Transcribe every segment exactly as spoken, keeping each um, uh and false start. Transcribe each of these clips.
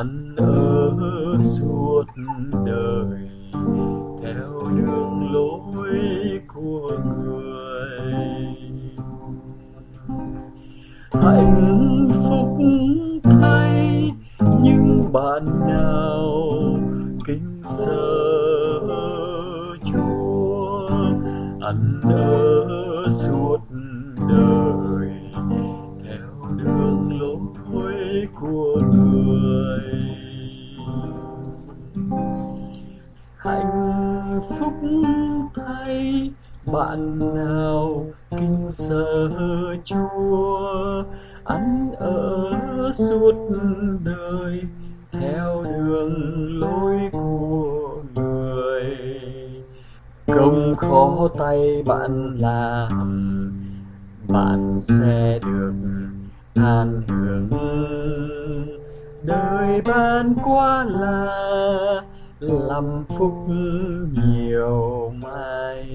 anh ở suốt đời theo đường lối của người. Hạnh phúc thay những bạn nào kính sợ Chúa, anh ở suốt đời theo đường lối của người. Hạnh phúc thay bạn nào kính sợ Chúa, anh ở suốt đời theo đường lối của người. Công khó tay bạn làm, bạn sẽ được an hưởng. Đời bạn qua là làm phúc nhiều may.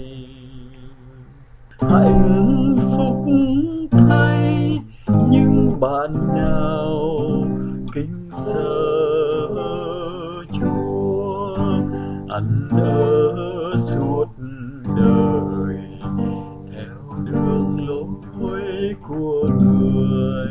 Hạnh phúc thay những bạn nào kính sợ Chúa, anh ở suốt đời theo đường lối của người.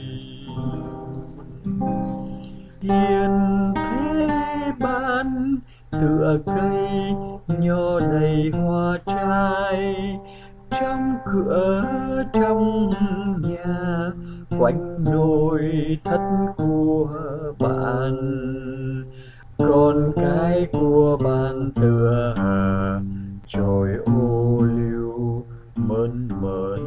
Hiền thế ban tựa cây nho đầy hoa trái, trong cửa trong nhà quanh nồi thất của bạn. Con cái của bạn tựa chồi ô liu mơn mởn,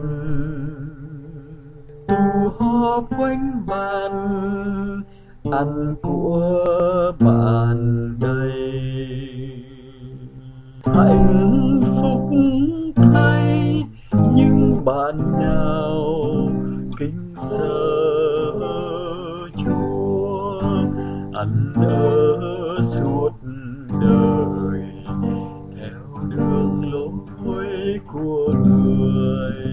tụ họp quanh bàn ăn của bạn đây. Hạnh phúc thay những bạn nào kính sợ Chúa, anh ở suốt đời theo đường lối của người.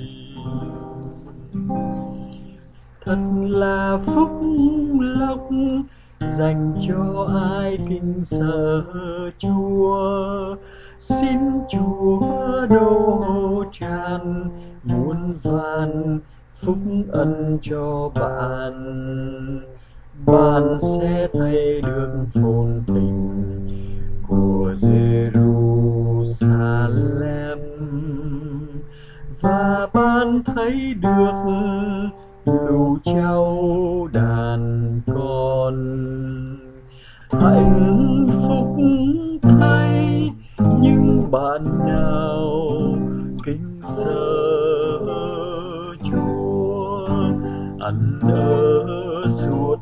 Thật là phúc lộc dành cho ai kính sợ Chúa. Xin Chúa đổ tràn muôn vàn phúc ân cho bạn. Bạn sẽ thấy được phồn thịnh của Jerusalem, và bạn thấy được lũ cháu đàn con. Hạnh phúc thay những bạn nào kính sợ Chúa, anh ở suốt